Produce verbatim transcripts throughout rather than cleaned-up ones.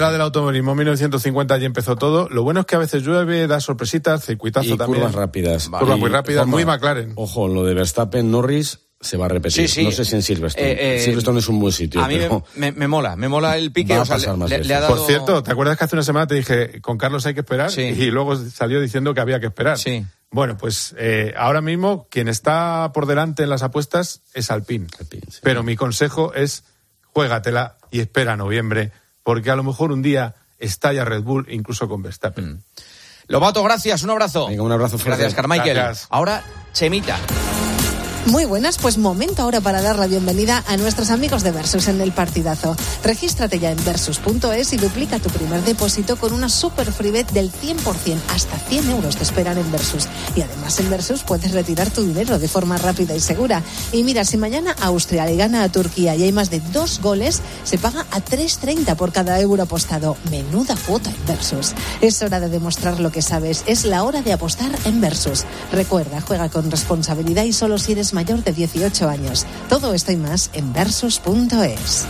Del automovilismo, mil novecientos cincuenta ya empezó todo. Lo bueno es que a veces llueve, da sorpresitas, circuitazo y también. curvas rápidas. Vale. Curvas muy rápidas, muy McLaren. Ojo, lo de Verstappen, Norris se va a repetir. Sí, sí. No sé si en Silverstone. Eh, eh, Silverstone es un buen sitio. A mí pero me, me, me mola, me mola el pique. Va a o sea, pasar más le, veces. le ha dado... Por cierto, ¿te acuerdas que hace una semana te dije con Carlos hay que esperar? Sí. Y luego salió diciendo que había que esperar. Sí. Bueno, pues eh, ahora mismo quien está por delante en las apuestas es Alpine. Alpine, sí. Pero mi consejo es juégatela y espera noviembre, porque a lo mejor un día estalla Red Bull incluso con Verstappen. Mm. Lobato, gracias, un abrazo. Venga, un abrazo fuerte. Gracias, Carmichael. Gracias. Ahora, Chemita. Muy buenas, pues momento ahora para dar la bienvenida a nuestros amigos de Versus en el partidazo. Regístrate ya en versus punto es y duplica tu primer depósito con una super free bet del cien por ciento. Hasta cien euros te esperan en Versus. Y además en Versus puedes retirar tu dinero de forma rápida y segura. Y mira, si mañana Austria le gana a Turquía y hay más de dos goles, se paga a tres treinta por cada euro apostado. Menuda cuota en Versus. Es hora de demostrar lo que sabes. Es la hora de apostar en Versus. Recuerda, juega con responsabilidad y solo si eres mayor de dieciocho años. Todo esto y más en versus punto es.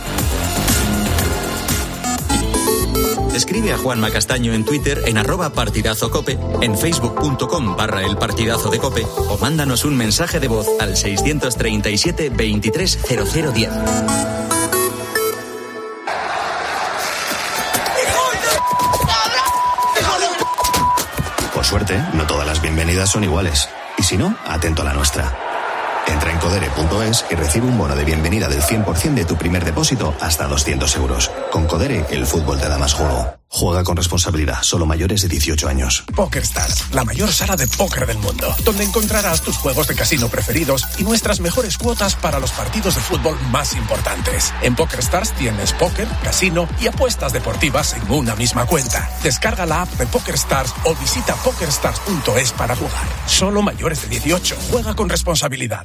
Escribe a Juanma Castaño en Twitter en arroba partidazo cope, en facebook punto com barra el partidazo de cope o mándanos un mensaje de voz al seiscientos treinta y siete veintitrés cero cero diez. Por suerte, no todas las bienvenidas son iguales. Y si no, atento a la nuestra. Entra en codere punto es y recibe un bono de bienvenida del cien por ciento de tu primer depósito hasta doscientos euros. Con Codere, el fútbol te da más juego. Juega con responsabilidad, solo mayores de dieciocho años. PokerStars, la mayor sala de póker del mundo, donde encontrarás tus juegos de casino preferidos y nuestras mejores cuotas para los partidos de fútbol más importantes. En PokerStars tienes póker, casino y apuestas deportivas en una misma cuenta. Descarga la app de PokerStars o visita pokerstars punto es para jugar. Solo mayores de dieciocho. Juega con responsabilidad.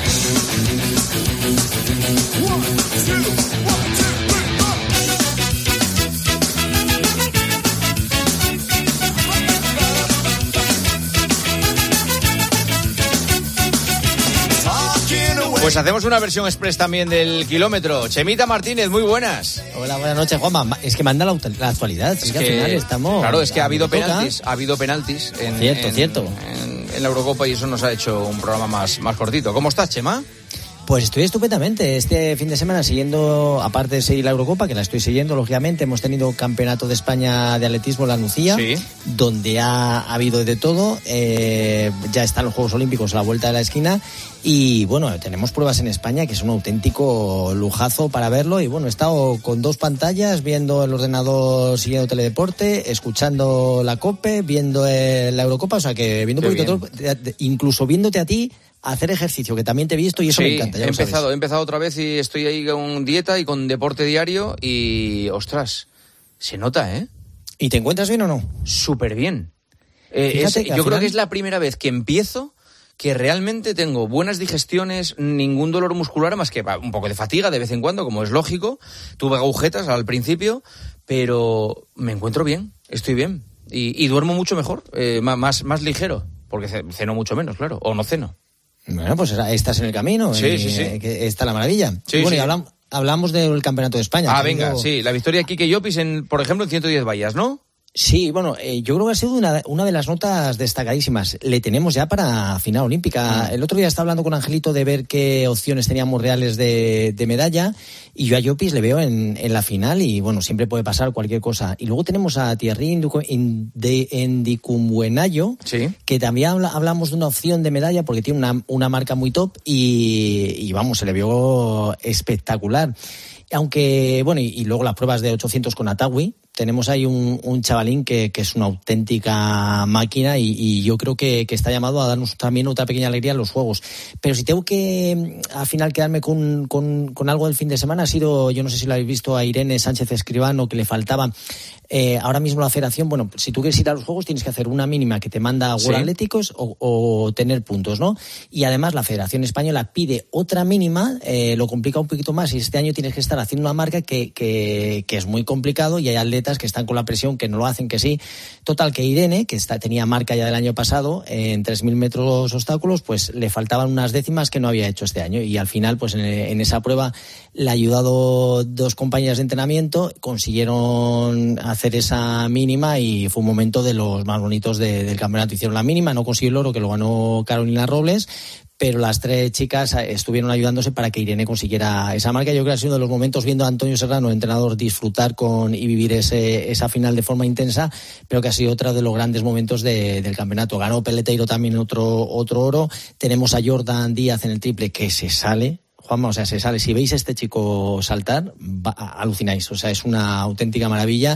Pues hacemos una versión express también del kilómetro. Chemita Martínez, muy buenas. Hola, buenas noches, Juanma. Es que manda la, la actualidad. Es, es que, que al final estamos... Claro, es que ha habido penaltis. Ha habido penaltis. En, cierto, en, cierto. En, en la Eurocopa y eso nos ha hecho un programa más, más cortito. ¿Cómo estás, Chema? Pues estoy estupendamente. Este fin de semana siguiendo, aparte de seguir la Eurocopa, que la estoy siguiendo, lógicamente, hemos tenido Campeonato de España de Atletismo en La Nucía, sí, donde ha, ha habido de todo. Eh, ya están los Juegos Olímpicos a la vuelta de la esquina. Y bueno, tenemos pruebas en España que es un auténtico lujazo para verlo. Y bueno, he estado con dos pantallas, viendo el ordenador, siguiendo Teledeporte, escuchando la COPE, viendo eh, la Eurocopa. O sea que viendo un poquito todo, incluso viéndote a ti hacer ejercicio, que también te he visto y eso sí, me encanta. Ya he lo empezado, sabes. he empezado otra vez y estoy ahí con dieta y con deporte diario y, ostras, se nota, ¿eh? ¿Y te encuentras bien o no? Súper bien. Eh, es, yo final... creo que es la primera vez que empiezo que realmente tengo buenas digestiones, ningún dolor muscular, más que un poco de fatiga de vez en cuando, como es lógico. Tuve agujetas al principio, pero me encuentro bien, estoy bien. Y, y duermo mucho mejor, eh, más, más ligero, porque ceno mucho menos, claro, o no ceno. Bueno, pues estás en el camino. Sí, y, sí, sí. Que está la maravilla. Sí, y bueno, sí. y hablamos, hablamos del Campeonato de España. Ah, venga, digo... sí. La victoria de Quique Llopis, en, por ejemplo, en ciento diez vallas, ¿no? Sí, bueno, eh, yo creo que ha sido una, una de las notas destacadísimas. Le tenemos ya para final olímpica. Mm. El otro día estaba hablando con Angelito de ver qué opciones teníamos reales de, de medalla, y yo a Llopis le veo en, en la final y, bueno, siempre puede pasar cualquier cosa. Y luego tenemos a Thierry Ndicumbuenayo, sí, que también habla, hablamos de una opción de medalla porque tiene una, una marca muy top y, y, vamos, se le vio espectacular. Aunque, bueno, y, y luego las pruebas de ochocientos con Atawi. Tenemos ahí un, un chavalín que, que es una auténtica máquina y, y yo creo que, que está llamado a darnos también otra pequeña alegría en los Juegos. Pero si tengo que al final quedarme con, con, con algo del fin de semana, ha sido, yo no sé si lo habéis visto, a Irene Sánchez Escribano, que le faltaba eh, ahora mismo la federación. Bueno, si tú quieres ir a los Juegos tienes que hacer una mínima que te manda World ¿Sí? Atléticos o, o tener puntos, ¿no? Y además la Federación Española pide otra mínima, eh, lo complica un poquito más, y este año tienes que estar haciendo una marca que, que, que es muy complicado, y hay atletas atletas que están con la presión, que no lo hacen, que sí. Total, que Irene, que está, tenía marca ya del año pasado, en tres mil metros obstáculos, pues le faltaban unas décimas que no había hecho este año. Y al final, pues en, en esa prueba le ha ayudado dos compañeras de entrenamiento, consiguieron hacer esa mínima y fue un momento de los más bonitos de, del campeonato. Hicieron la mínima, no consiguió el oro, que lo ganó Carolina Robles, pero las tres chicas estuvieron ayudándose para que Irene consiguiera esa marca. Yo creo que ha sido uno de los momentos, viendo a Antonio Serrano, entrenador, disfrutar con y vivir ese, esa final de forma intensa, pero que ha sido otro de los grandes momentos de, del campeonato. Ganó Peleteiro también otro, otro oro. Tenemos a Jordan Díaz en el triple, que se sale. Juanma, o sea, se sale. Si veis a este chico saltar, va, alucináis. O sea, es una auténtica maravilla.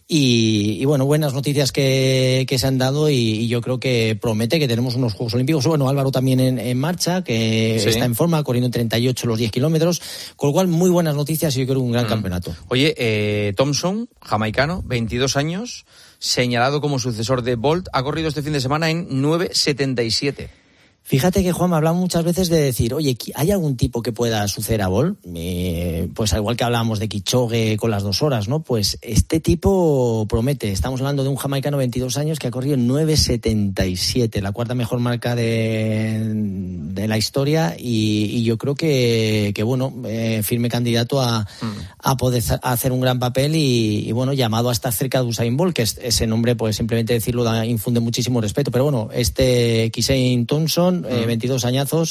Y, y bueno, buenas noticias que, que se han dado y, y yo creo que promete que tenemos unos Juegos Olímpicos. Bueno, Álvaro también en, en marcha, que sí. Está en forma, corriendo en treinta y ocho los diez kilómetros. Con lo cual, muy buenas noticias y yo creo un gran mm. campeonato. Oye, eh, Thompson, jamaicano, veintidós años, señalado como sucesor de Bolt, ha corrido este fin de semana en nueve setenta y siete. Fíjate que, Juan, me hablamos muchas veces de decir, oye, ¿hay algún tipo que pueda suceder a Bolt? Eh, pues al igual que hablábamos de Kipchoge con las dos horas, ¿no? Pues este tipo promete. Estamos hablando de un jamaicano de veintidós años que ha corrido en nueve setenta y siete, la cuarta mejor marca de, de la historia y, y yo creo que, que bueno, eh, firme candidato a, mm. a poder a hacer un gran papel y, y, bueno, llamado a estar cerca de Usain Bolt, que es, ese nombre, pues simplemente decirlo da, infunde muchísimo respeto. Pero bueno, este Kisein Thompson, Eh, veintidós añazos,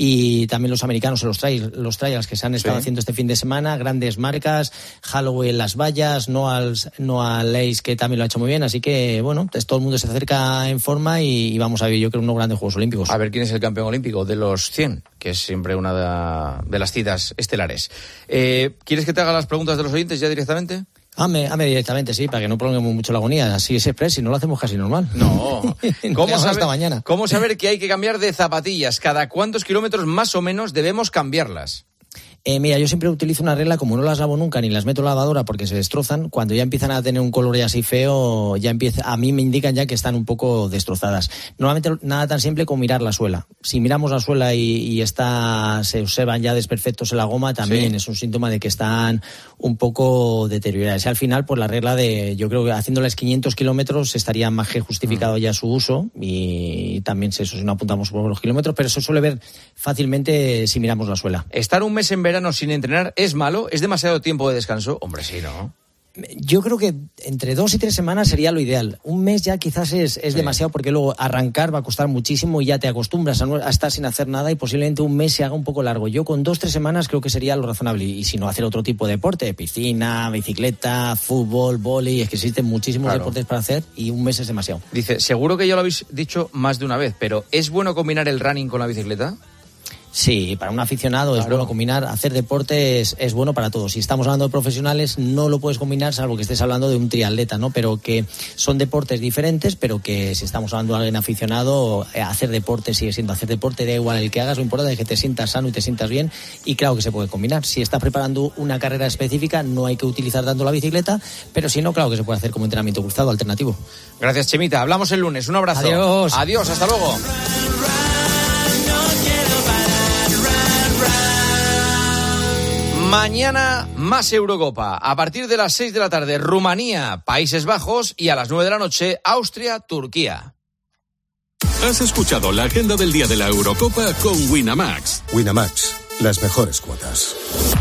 y también los americanos en los trails, los trials que se han estado sí. haciendo este fin de semana, grandes marcas, Holloway en las vallas, Noah, Noah Lace, que también lo ha hecho muy bien, así que bueno, pues todo el mundo se acerca en forma y, y vamos a ver, yo creo, unos grandes Juegos Olímpicos. A ver quién es el campeón olímpico de los cien, que es siempre una de, de las citas estelares. Eh, ¿Quieres que te haga las preguntas de los oyentes ya directamente? Hame, hame directamente, sí, para que no prolonguemos mucho la agonía. Así es express, si no lo hacemos casi normal. No. ¿Cómo saber, hasta mañana. ¿Cómo saber que hay que cambiar de zapatillas? ¿Cada cuántos kilómetros más o menos debemos cambiarlas? Eh, mira, yo siempre utilizo una regla, como no las lavo nunca ni las meto en la lavadora porque se destrozan, cuando ya empiezan a tener un color ya así feo, ya empieza, a mí me indican ya que están un poco destrozadas. Normalmente nada tan simple como mirar la suela. Si miramos la suela y, y está, se observan ya desperfectos en la goma, también sí. es un síntoma de que están un poco deterioradas. Y al final, pues la regla de, yo creo que haciéndoles quinientos kilómetros estaría más que justificado mm. ya su uso y también eso si no apuntamos por los kilómetros, pero eso suele ver fácilmente si miramos la suela. Estar un mes en verano sin entrenar es malo, es demasiado tiempo de descanso. Hombre, sí, ¿no? Yo creo que entre dos y tres semanas sería lo ideal. Un mes ya quizás es, es sí. demasiado porque luego arrancar va a costar muchísimo y ya te acostumbras a, no, a estar sin hacer nada y posiblemente un mes se haga un poco largo. Yo con dos, tres semanas creo que sería lo razonable y, y si no hacer otro tipo de deporte, piscina, bicicleta, fútbol, vóley, es que existen muchísimos claro. deportes para hacer y un mes es demasiado. Dice, seguro que ya lo habéis dicho más de una vez, pero ¿es bueno combinar el running con la bicicleta? Sí, para un aficionado claro. es bueno combinar, hacer deporte es, es bueno para todos. Si estamos hablando de profesionales no lo puedes combinar salvo que estés hablando de un triatleta, ¿no? Pero que son deportes diferentes, pero que si estamos hablando de alguien aficionado, hacer deporte sigue siendo hacer deporte, da igual el que hagas, lo importante es que te sientas sano y te sientas bien y claro que se puede combinar. Si estás preparando una carrera específica no hay que utilizar tanto la bicicleta, pero si no, claro que se puede hacer como entrenamiento cruzado alternativo. Gracias, Chemita. Hablamos el lunes. Un abrazo. Adiós. Adiós, hasta luego. Mañana más Eurocopa. A partir de las seis de la tarde, Rumanía, Países Bajos y a las nueve de la noche, Austria, Turquía. Has escuchado la agenda del día de la Eurocopa con Winamax. Winamax, las mejores cuotas.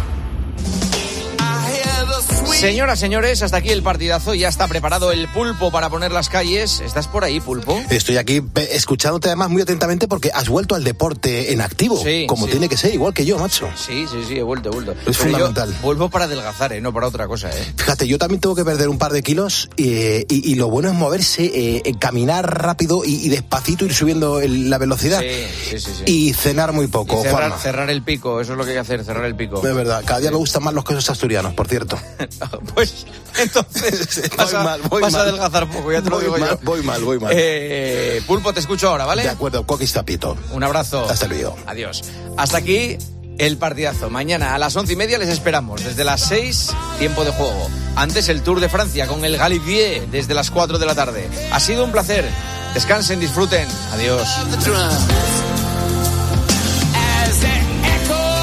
Señoras, señores, hasta aquí el partidazo. Ya está preparado el Pulpo para poner las calles. ¿Estás por ahí, Pulpo? Estoy aquí escuchándote además muy atentamente porque has vuelto al deporte en activo. Sí, como sí. tiene que ser, igual que yo, macho. Sí, sí, sí, he vuelto, he vuelto. Es Pero fundamental. Yo vuelvo para adelgazar, ¿eh? No para otra cosa, ¿eh? Fíjate, yo también tengo que perder un par de kilos eh, y, y lo bueno es moverse, eh, caminar rápido y, y despacito ir subiendo el, la velocidad. Sí, sí, sí, sí. Y cenar muy poco, y cerrar, cerrar el pico, eso es lo que hay que hacer, cerrar el pico. Es verdad, cada día sí. me gustan más los quesos asturianos, por cierto. Pues entonces vas, a, mal, vas a adelgazar poco, ya te voy lo digo mal, yo. Voy mal, voy mal. Eh, Pulpo, te escucho ahora, ¿vale? De acuerdo, coquis tapito. Un abrazo. Hasta luego. Adiós. Hasta aquí el partidazo. Mañana a las once y media les esperamos. Desde las seis, tiempo de juego. Antes el Tour de Francia con el Galibier desde las cuatro de la tarde. Ha sido un placer. Descansen, disfruten. Adiós.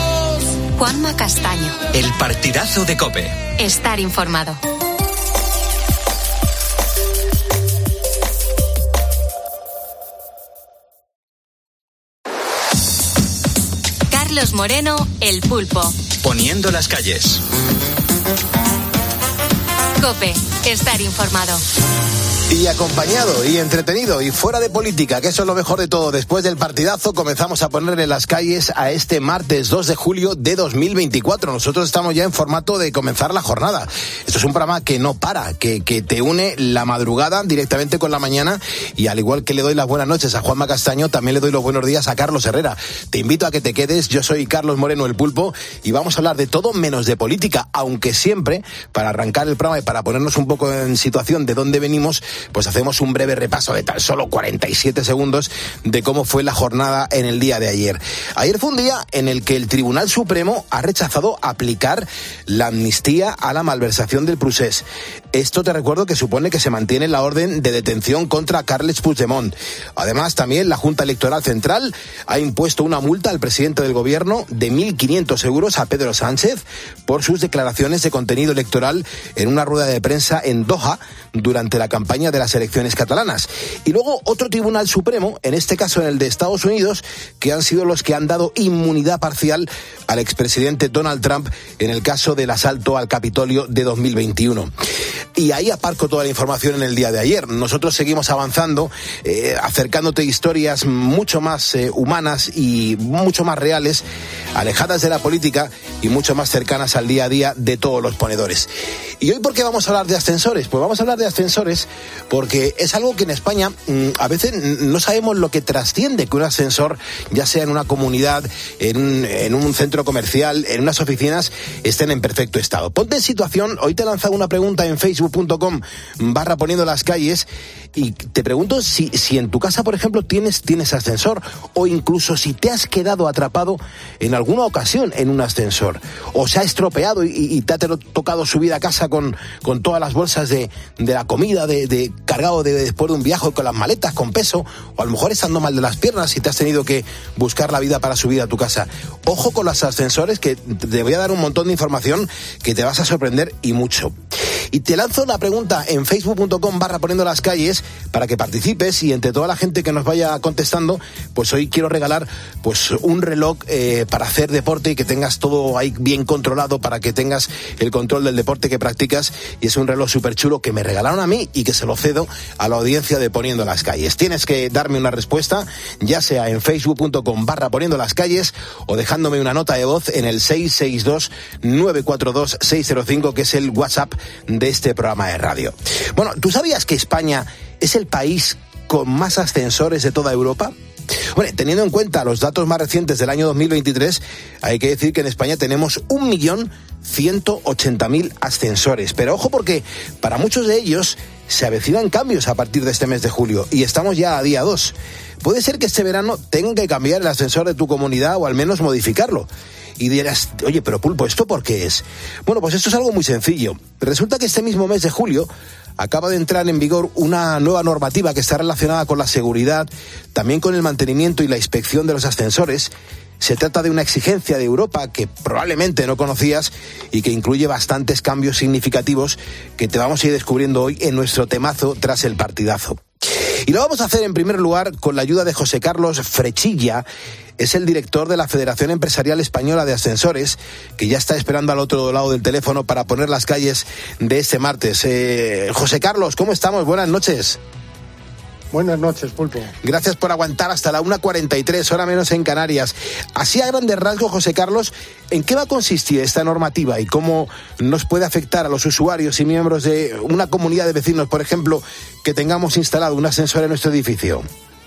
Juanma Castaño. El partidazo de COPE. Estar informado. Carlos Moreno, El Pulpo. Poniendo las calles. COPE, estar informado. Y acompañado y entretenido y fuera de política, que eso es lo mejor de todo. Después del partidazo comenzamos a ponerle las calles a este martes dos de julio de dos mil veinticuatro. Nosotros estamos ya en formato de comenzar la jornada. Esto es un programa que no para, que, que te une la madrugada directamente con la mañana, y al igual que le doy las buenas noches a Juanma Castaño, también le doy los buenos días a Carlos Herrera. Te invito a que te quedes. Yo soy Carlos Moreno, El Pulpo, y vamos a hablar de todo menos de política, aunque siempre, para arrancar el programa y para ponernos un poco en situación de dónde venimos, pues hacemos un breve repaso de tan solo cuarenta y siete segundos de cómo fue la jornada en el día de ayer. Ayer fue un día en el que el Tribunal Supremo ha rechazado aplicar la amnistía a la malversación del Procés. Esto te recuerdo que supone que se mantiene la orden de detención contra Carles Puigdemont. Además, también la Junta Electoral Central ha impuesto una multa al presidente del gobierno de mil quinientos euros a Pedro Sánchez por sus declaraciones de contenido electoral en una rueda de prensa en Doha durante la campaña de las elecciones catalanas. Y luego otro Tribunal Supremo, en este caso en el de Estados Unidos, que han sido los que han dado inmunidad parcial al expresidente Donald Trump en el caso del asalto al Capitolio de dos mil veintiuno. Y ahí aparco toda la información en el día de ayer. Nosotros seguimos avanzando, eh, acercándote historias mucho más eh, humanas y mucho más reales, alejadas de la política y mucho más cercanas al día a día de todos los ponedores. ¿Y hoy por qué vamos a hablar de ascensores? Pues vamos a hablar de ascensores porque es algo que en España mmm, a veces no sabemos lo que trasciende que un ascensor, ya sea en una comunidad, en un, en un centro comercial, en unas oficinas, estén en perfecto estado. Ponte en situación. Hoy te he lanzado una pregunta en Facebook punto com barra poniendo las calles y te pregunto si, si en tu casa, por ejemplo, tienes, tienes ascensor, o incluso si te has quedado atrapado en alguna ocasión en un ascensor, o se ha estropeado y, y te ha tocado subir a casa con, con todas las bolsas de, de la comida de, de cargado de, después de un viaje, con las maletas con peso, o a lo mejor estando mal de las piernas y te has tenido que buscar la vida para subir a tu casa. Ojo con los ascensores, que te voy a dar un montón de información que te vas a sorprender y mucho. Y te lanzo una pregunta en Facebook punto com barra poniendo las calles para que participes, y entre toda la gente que nos vaya contestando, pues hoy quiero regalar pues un reloj eh, para hacer deporte y que tengas todo ahí bien controlado, para que tengas el control del deporte que practicas, y es un reloj súper chulo que me regalaron a mí y que se lo cedo a la audiencia de Poniendo las Calles. Tienes que darme una respuesta, ya sea en Facebook punto com barra poniendo las calles o dejándome una nota de voz en el seis seis dos nueve cuatro dos seis cero cinco, que es el WhatsApp de este programa de radio. Bueno, ¿tú sabías que España es el país con más ascensores de toda Europa? Bueno, teniendo en cuenta los datos más recientes del año dos mil veintitrés, hay que decir que en España tenemos un millón ciento ochenta mil ascensores. Pero ojo, porque para muchos de ellos se avecinan cambios a partir de este mes de julio, y estamos ya a día dos. Puede ser que este verano tengan que cambiar el ascensor de tu comunidad, o al menos modificarlo. Y dirás, oye, pero Pulpo, ¿esto por qué es? Bueno, pues esto es algo muy sencillo. Resulta que este mismo mes de julio acaba de entrar en vigor una nueva normativa que está relacionada con la seguridad, también con el mantenimiento y la inspección de los ascensores. Se trata de una exigencia de Europa que probablemente no conocías y que incluye bastantes cambios significativos que te vamos a ir descubriendo hoy en nuestro temazo tras el partidazo. Y lo vamos a hacer en primer lugar con la ayuda de José Carlos Frechilla. Es el director de la Federación Empresarial Española de Ascensores, que ya está esperando al otro lado del teléfono para poner las calles de este martes. Eh, José Carlos, ¿cómo estamos? Buenas noches. Buenas noches, Pulpo. Gracias por aguantar hasta la una cuarenta y tres, hora menos en Canarias. Así a grandes rasgos, José Carlos, ¿en qué va a consistir esta normativa y cómo nos puede afectar a los usuarios y miembros de una comunidad de vecinos, por ejemplo, que tengamos instalado un ascensor en nuestro edificio?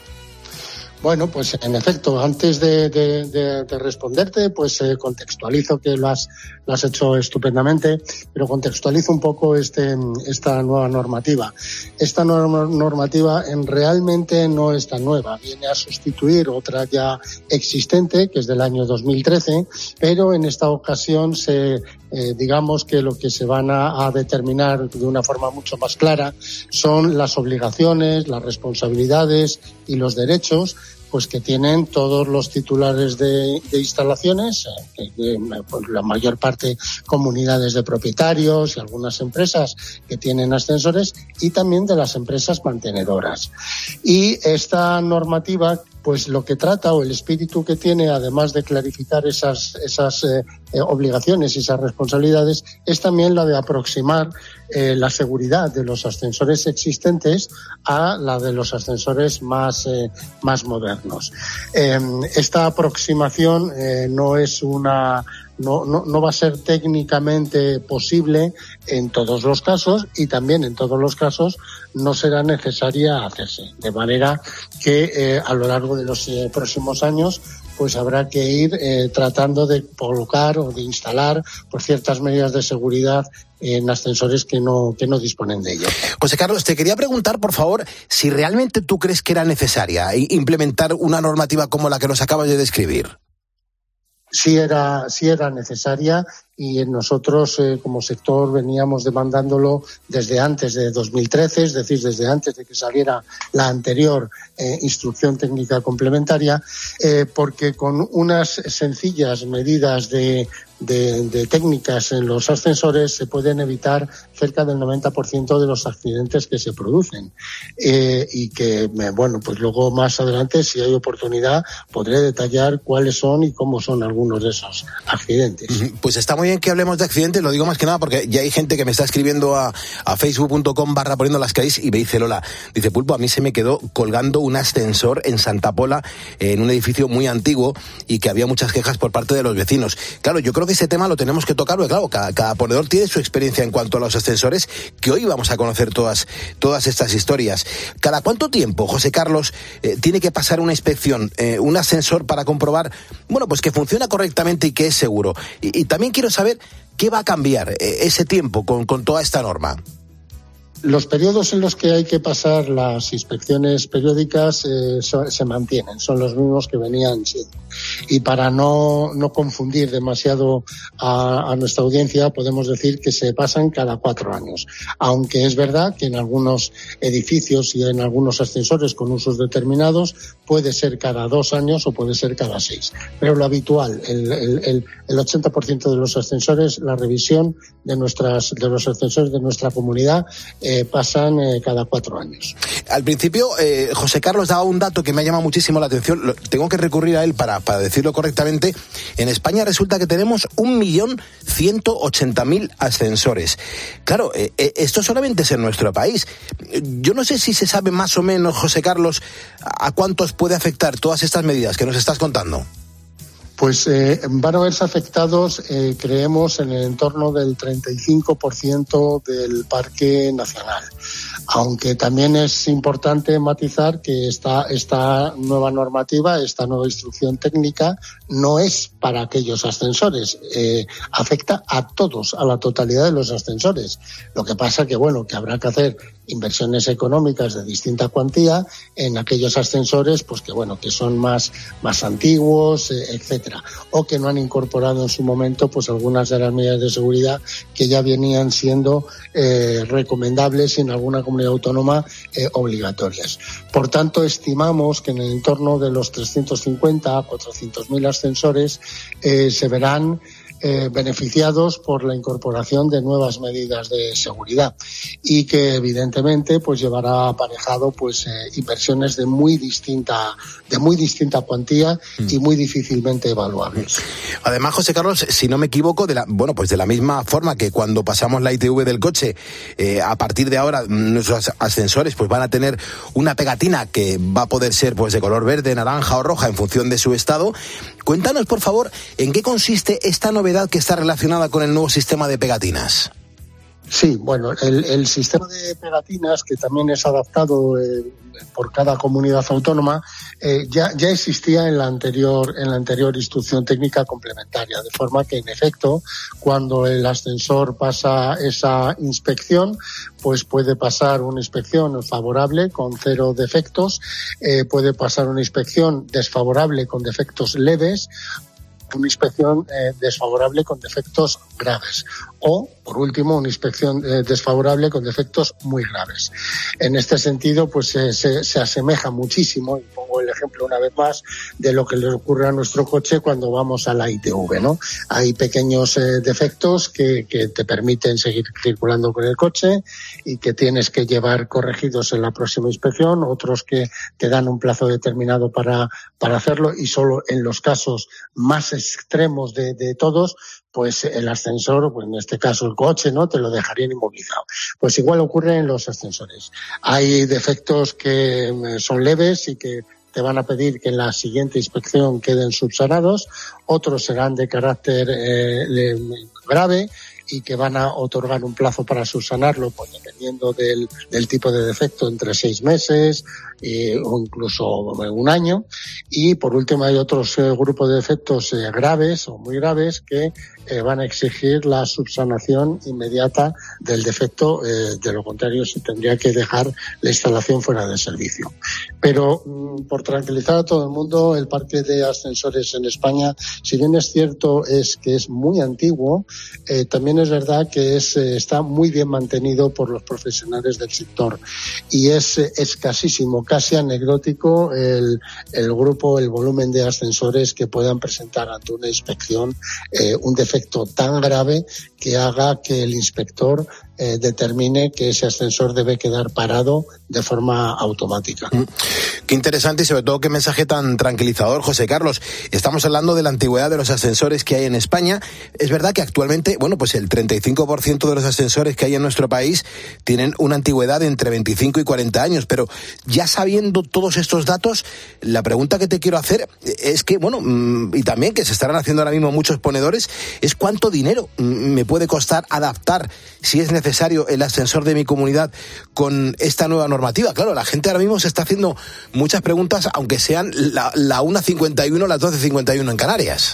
Bueno, pues en efecto, antes de, de, de, de responderte, pues eh, contextualizo, que lo has, lo has hecho estupendamente, pero contextualizo un poco este, esta nueva normativa. Esta nueva normativa en realmente no es tan nueva, viene a sustituir otra ya existente, que es del año dos mil trece, pero en esta ocasión se Eh, digamos que lo que se van a, a determinar de una forma mucho más clara son las obligaciones, las responsabilidades y los derechos pues que tienen todos los titulares de, de instalaciones, eh, de, pues la mayor parte comunidades de propietarios y algunas empresas que tienen ascensores, y también de las empresas mantenedoras. Y esta normativa pues lo que trata o el espíritu que tiene, además de clarificar esas, esas eh, eh, obligaciones y esas responsabilidades, es también la de aproximar eh, la seguridad de los ascensores existentes a la de los ascensores más, eh, más modernos. Eh, esta aproximación eh, no es una... No, no, no va a ser técnicamente posible en todos los casos y también en todos los casos no será necesaria hacerse. De manera que eh, a lo largo de los eh, próximos años pues habrá que ir eh, tratando de colocar o de instalar pues ciertas medidas de seguridad en ascensores que no, que no disponen de ello. José Carlos, te quería preguntar, por favor, si realmente tú crees que era necesaria implementar una normativa como la que nos acabas de describir. Sí era, sí era necesaria y nosotros eh, como sector veníamos demandándolo desde antes de dos mil trece, es decir, desde antes de que saliera la anterior eh, instrucción técnica complementaria, eh, porque con unas sencillas medidas de De, de técnicas en los ascensores se pueden evitar cerca del noventa por ciento de los accidentes que se producen eh, y que, bueno, pues luego más adelante, si hay oportunidad, podré detallar cuáles son y cómo son algunos de esos accidentes. Pues está muy bien que hablemos de accidentes, lo digo más que nada porque ya hay gente que me está escribiendo a, a facebook punto com barra poniendo las calles y me dice, Lola, dice, Pulpo, a mí se me quedó colgando un ascensor en Santa Pola, en un edificio muy antiguo y que había muchas quejas por parte de los vecinos. Claro, yo creo que ese tema lo tenemos que tocar, porque claro, cada, cada ponedor tiene su experiencia en cuanto a los ascensores, que hoy vamos a conocer todas, todas estas historias. ¿Cada cuánto tiempo, José Carlos, eh, tiene que pasar una inspección, eh, un ascensor para comprobar, bueno, pues que funciona correctamente y que es seguro? Y, y también quiero saber qué va a cambiar eh, ese tiempo con, con toda esta norma. Los periodos en los que hay que pasar las inspecciones periódicas eh, so, se mantienen, son los mismos que venían siendo. Y para no, no confundir demasiado a, a nuestra audiencia, podemos decir que se pasan cada cuatro años. Aunque es verdad que en algunos edificios y en algunos ascensores con usos determinados puede ser cada dos años o puede ser cada seis. Pero lo habitual, el, el, el, el ochenta por ciento de los ascensores, la revisión de, nuestras, de los ascensores de nuestra comunidad, Eh, pasan eh, cada cuatro años. Al principio, eh, José Carlos daba un dato que me ha llamado muchísimo la atención. Lo, tengo que recurrir a él para, para decirlo correctamente. En España resulta que tenemos un millón ciento ochenta mil ascensores. Claro, eh, eh, esto solamente es en nuestro país. Yo no sé si se sabe más o menos, José Carlos, a cuántos puede afectar todas estas medidas que nos estás contando. Pues eh, van a verse afectados, eh, creemos, en el entorno del treinta y cinco por ciento del parque nacional. Aunque también es importante matizar que esta, esta nueva normativa, esta nueva instrucción técnica, no es para aquellos ascensores. Eh, afecta a todos, a la totalidad de los ascensores. Lo que pasa que, bueno, que habrá que hacer inversiones económicas de distinta cuantía en aquellos ascensores, pues que, bueno, que son más, más antiguos, eh, etcétera. O que no han incorporado en su momento pues algunas de las medidas de seguridad que ya venían siendo eh, recomendables y en alguna comunidad autónoma eh, obligatorias. Por tanto, estimamos que en el entorno de los trescientos cincuenta a cuatrocientos mil ascensores eh, se verán Eh, beneficiados por la incorporación de nuevas medidas de seguridad y que evidentemente pues llevará aparejado pues eh, inversiones de muy distinta de muy distinta cuantía mm. y muy difícilmente evaluables. Además, José Carlos, si no me equivoco, de la bueno pues de la misma forma que cuando pasamos la I T V del coche, eh, a partir de ahora nuestros ascensores pues van a tener una pegatina que va a poder ser pues de color verde, naranja o roja en función de su estado. Cuéntanos, por favor, en qué consiste esta novedad que está relacionada con el nuevo sistema de pegatinas. Sí, bueno, el, el sistema de pegatinas, que también es adaptado eh, por cada comunidad autónoma, eh, ya, ya existía en la anterior, en la anterior instrucción técnica complementaria, de forma que, en efecto, cuando el ascensor pasa esa inspección, pues puede pasar una inspección favorable con cero defectos, eh, puede pasar una inspección desfavorable con defectos leves, una inspección eh, desfavorable con defectos graves o, por último, una inspección eh, desfavorable con defectos muy graves. En este sentido, pues eh, se, se asemeja muchísimo, y pongo el ejemplo una vez más de lo que le ocurre a nuestro coche cuando vamos a la I T V, ¿no? Hay pequeños eh, defectos que, que te permiten seguir circulando con el coche y que tienes que llevar corregidos en la próxima inspección, otros que te dan un plazo determinado para, para hacerlo, y solo en los casos más extremos de, de todos, pues el ascensor, pues en este caso el coche, ¿no?, te lo dejarían inmovilizado. Pues igual ocurre en los ascensores. Hay defectos que son leves y que te van a pedir que en la siguiente inspección queden subsanados, otros serán de carácter eh, grave y que van a otorgar un plazo para subsanarlo, pues dependiendo del, del tipo de defecto, entre seis meses eh, o incluso un año. Y por último hay otros eh, grupos de defectos eh, graves o muy graves que eh, van a exigir la subsanación inmediata del defecto, eh, de lo contrario se tendría que dejar la instalación fuera de servicio. Pero mm, por tranquilizar a todo el mundo, el parque de ascensores en España, si bien es cierto es que es muy antiguo, eh, también es verdad que es, eh, está muy bien mantenido por los profesionales del sector y es eh, escasísimo, casi anecdótico el, el grupo, el volumen de ascensores que puedan presentar ante una inspección eh, un defecto tan grave que haga que el inspector eh, determine que ese ascensor debe quedar parado de forma automática. Mm. Qué interesante y sobre todo qué mensaje tan tranquilizador, José Carlos. Estamos hablando de la antigüedad de los ascensores que hay en España. Es verdad que actualmente, bueno, pues el treinta y cinco por ciento de los ascensores que hay en nuestro país tienen una antigüedad de entre veinticinco y cuarenta años, pero ya sabiendo todos estos datos, la pregunta que te quiero hacer es que, bueno, y también que se estarán haciendo ahora mismo muchos ponedores, es cuánto dinero me puede costar adaptar, si es necesario, el ascensor de mi comunidad con esta nueva normativa. Claro, la gente ahora mismo se está haciendo muchas preguntas, aunque sean la, la una cincuenta y uno, las doce cincuenta y uno en Canarias.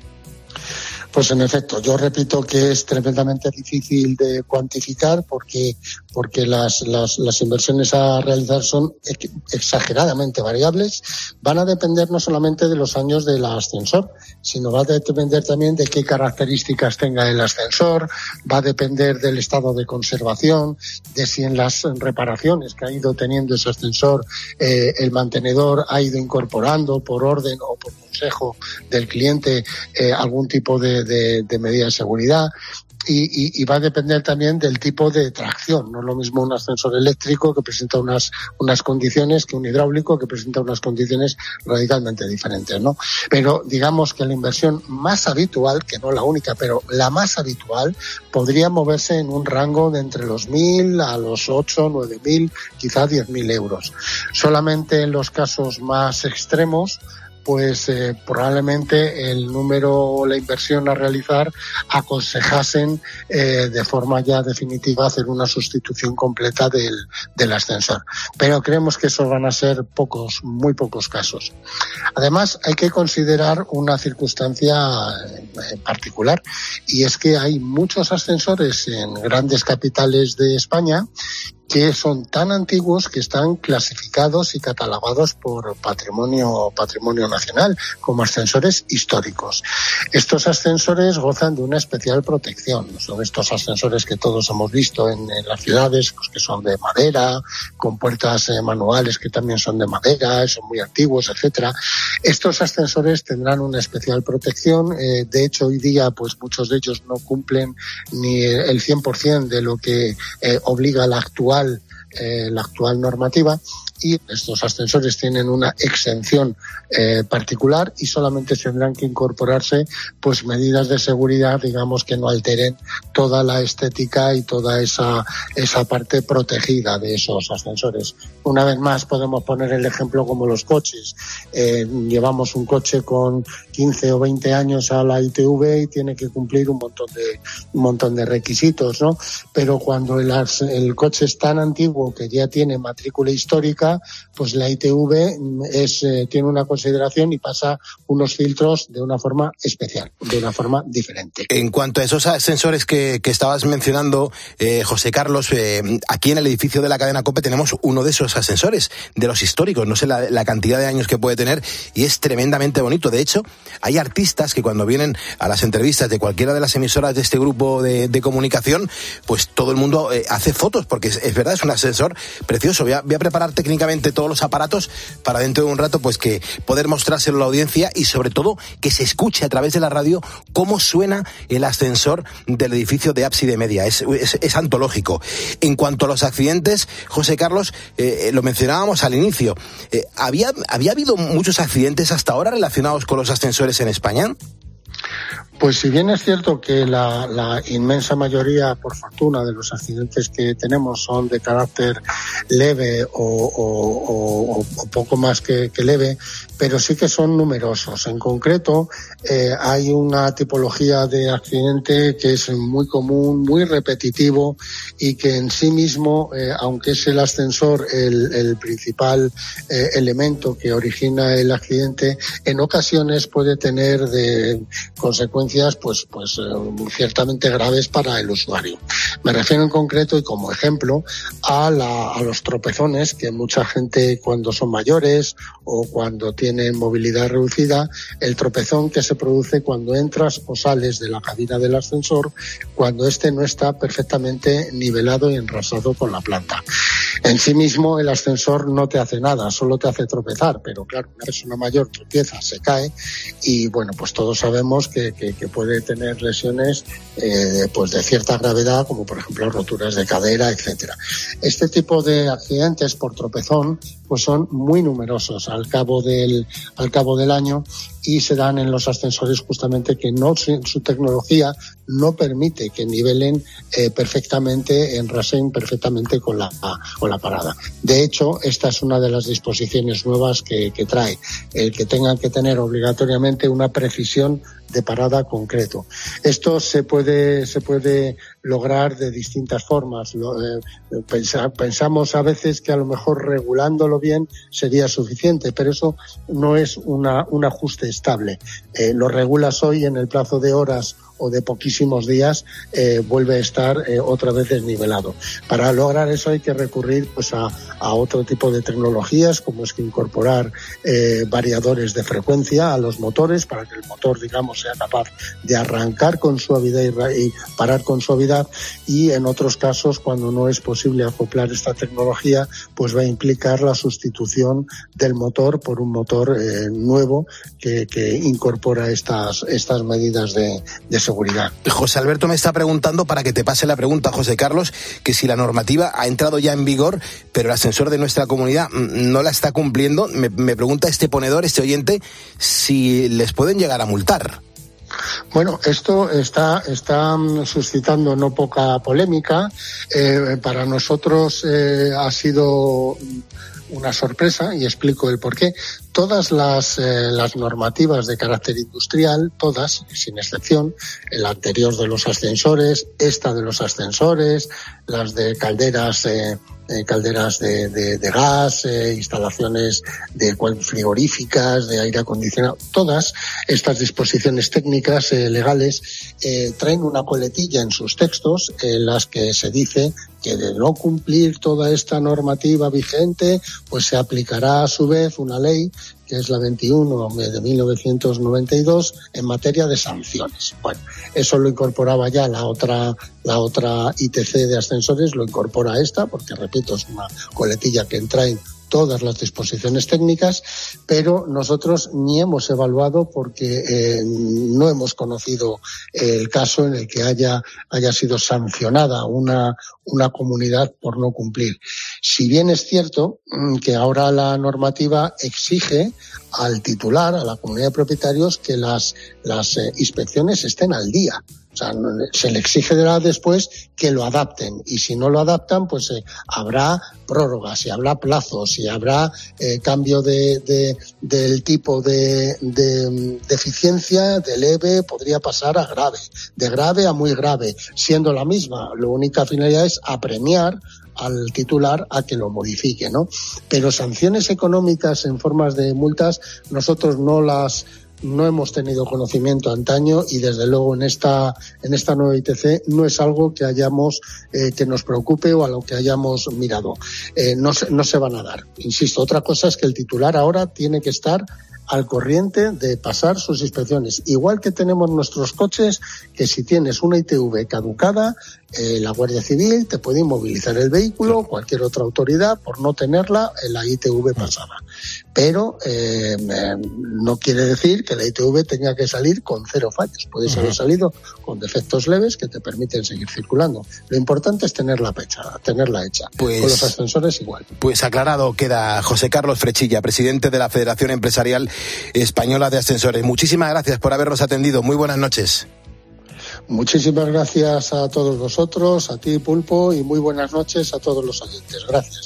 Pues en efecto, yo repito que es tremendamente difícil de cuantificar porque porque las, las, las inversiones a realizar son exageradamente variables. Van a depender no solamente de los años del ascensor, sino va a depender también de qué características tenga el ascensor, va a depender del estado de conservación, de si en las reparaciones que ha ido teniendo ese ascensor eh, el mantenedor ha ido incorporando por orden o por consejo del cliente eh, algún tipo de, de, de medida de seguridad. Y, y, y va a depender también del tipo de tracción. No es lo mismo un ascensor eléctrico que presenta unas, unas condiciones que un hidráulico que presenta unas condiciones radicalmente diferentes, ¿no? Pero digamos que la inversión más habitual, que no la única, pero la más habitual, podría moverse en un rango de entre los mil a los ocho, nueve mil, quizá diez mil euros. Solamente en los casos más extremos, pues eh, probablemente el número o la inversión a realizar aconsejasen eh, de forma ya definitiva hacer una sustitución completa del, del ascensor. Pero creemos que esos van a ser pocos, muy pocos casos. Además, hay que considerar una circunstancia en particular, y es que hay muchos ascensores en grandes capitales de España que son tan antiguos que están clasificados y catalogados por patrimonio, patrimonio nacional como ascensores históricos. Estos ascensores gozan de una especial protección. Son estos ascensores que todos hemos visto en, en las ciudades, pues que son de madera, con puertas eh, manuales que también son de madera, son muy antiguos, etcétera. Estos ascensores tendrán una especial protección. Eh, de hecho, hoy día, pues muchos de ellos no cumplen ni el cien por ciento de lo que eh, obliga la actual Eh, la actual normativa, y estos ascensores tienen una exención eh, particular y solamente tendrán que incorporarse pues medidas de seguridad, digamos, que no alteren toda la estética y toda esa esa parte protegida de esos ascensores. Una vez más podemos poner el ejemplo como los coches. Eh, llevamos un coche con quince o veinte años a la I T V y tiene que cumplir un montón de un montón de requisitos, ¿no? Pero cuando el, el coche es tan antiguo que ya tiene matrícula histórica, pues la I T V es, eh, tiene una consideración y pasa unos filtros de una forma especial, de una forma diferente. En cuanto a esos ascensores que, que estabas mencionando, eh, José Carlos, eh, aquí en el edificio de la cadena COPE tenemos uno de esos ascensores, de los históricos, no sé la, la cantidad de años que puede tener, y es tremendamente bonito. De hecho, hay artistas que cuando vienen a las entrevistas de cualquiera de las emisoras de este grupo de, de comunicación, pues todo el mundo eh, hace fotos, porque es, es verdad, es un ascensor precioso. Voy a, voy a preparar técnicamente técnicamente todos los aparatos para dentro de un rato pues que poder mostrárselo a la audiencia y sobre todo que se escuche a través de la radio cómo suena el ascensor del edificio de ábside media. Es, es, es antológico. En cuanto a los accidentes, José Carlos, eh, lo mencionábamos al inicio, eh, ¿había, ¿había habido muchos accidentes hasta ahora relacionados con los ascensores en España? Pues si bien es cierto que la, la inmensa mayoría, por fortuna, de los accidentes que tenemos son de carácter leve o, o, o, o poco más que, que leve, pero sí que son numerosos. En concreto, eh, hay una tipología de accidente que es muy común, muy repetitivo y que en sí mismo, eh, aunque es el ascensor el, el principal eh, elemento que origina el accidente, en ocasiones puede tener de consecuencias pues pues eh, ciertamente graves para el usuario. Me refiero en concreto y como ejemplo a, la, a los tropezones que mucha gente cuando son mayores o cuando tienen movilidad reducida, el tropezón que se produce cuando entras o sales de la cabina del ascensor cuando éste no está perfectamente nivelado y enrasado con la planta. En sí mismo el ascensor no te hace nada, solo te hace tropezar, pero claro, una persona mayor tropieza, se cae y bueno, pues todos sabemos que, que, que puede tener lesiones eh, pues de cierta gravedad, como por ejemplo roturas de cadera, etcétera. Este tipo de accidentes por tropezón pues son muy numerosos al cabo del al cabo del año y se dan en los ascensores justamente que no su tecnología no permite que nivelen eh, perfectamente, enrasen perfectamente con la con la parada. De hecho, esta es una de las disposiciones nuevas que, que trae, el que tengan que tener obligatoriamente una precisión de parada concreto. Esto se puede se puede lograr de distintas formas. Lo, eh, pensa, pensamos a veces que a lo mejor regulándolo bien sería suficiente, pero eso no es una, un ajuste estable. Eh, lo regulas hoy en el plazo de horas o de poquísimos días, eh, vuelve a estar eh, otra vez desnivelado. Para lograr eso hay que recurrir pues a, a otro tipo de tecnologías, como es que incorporar eh, variadores de frecuencia a los motores para que el motor, digamos, sea capaz de arrancar con suavidad y, y parar con suavidad, y en otros casos, cuando no es posible acoplar esta tecnología, pues va a implicar la sustitución del motor por un motor eh, nuevo que, que incorpora estas, estas medidas de, de seguridad. José Alberto me está preguntando, para que te pase la pregunta, José Carlos, que si la normativa ha entrado ya en vigor, pero el ascensor de nuestra comunidad no la está cumpliendo. Me, me pregunta este ponedor, este oyente, si les pueden llegar a multar. Bueno, esto está, está suscitando no poca polémica. Eh, para nosotros eh, ha sido una sorpresa y explico el porqué. Todas las, eh, las normativas de carácter industrial, todas, sin excepción, el anterior de los ascensores, esta de los ascensores, las de calderas, eh, eh, calderas de, de, de gas, eh, instalaciones de frigoríficas, de aire acondicionado, todas estas disposiciones técnicas eh, legales eh, traen una coletilla en sus textos en las que se dice que de no cumplir toda esta normativa vigente, pues se aplicará a su vez una ley que es la veintiuno de mil novecientos noventa y dos en materia de sanciones. Bueno, eso lo incorporaba ya la otra la otra I T C de ascensores, lo incorpora esta, porque repito, es una coletilla que traen todas las disposiciones técnicas, pero nosotros ni hemos evaluado porque eh, no hemos conocido el caso en el que haya haya sido sancionada una una comunidad por no cumplir. Si bien es cierto que ahora la normativa exige al titular, a la comunidad de propietarios, que las las eh, inspecciones estén al día. O sea, se le exige después que lo adapten, y si no lo adaptan, pues eh, habrá prórrogas, y habrá plazos, y habrá eh, cambio de, de del tipo de, de deficiencia, de leve podría pasar a grave, de grave a muy grave, siendo la misma. La única finalidad es apremiar al titular a que lo modifique, ¿no? Pero sanciones económicas en formas de multas nosotros no las no hemos tenido conocimiento antaño, y desde luego en esta en esta nueva I T C no es algo que hayamos eh, que nos preocupe o a lo que hayamos mirado. Eh, no se, no se van a dar. Insisto, otra cosa es que el titular ahora tiene que estar al corriente de pasar sus inspecciones. Igual que tenemos nuestros coches, que si tienes una I T V caducada, eh, la Guardia Civil te puede inmovilizar el vehículo, cualquier otra autoridad, por no tenerla en la I T V pasada. Pero eh, eh, no quiere decir que la I T V tenga que salir con cero fallos. Puede haber salido con defectos leves que te permiten seguir circulando. Lo importante es tenerla hecha, tenerla hecha. Pues, con los ascensores igual. Pues aclarado queda. José Carlos Frechilla, presidente de la Federación Empresarial Española de Ascensores. Muchísimas gracias por habernos atendido. Muy buenas noches. Muchísimas gracias a todos vosotros, a ti, Pulpo, y muy buenas noches a todos los oyentes. Gracias.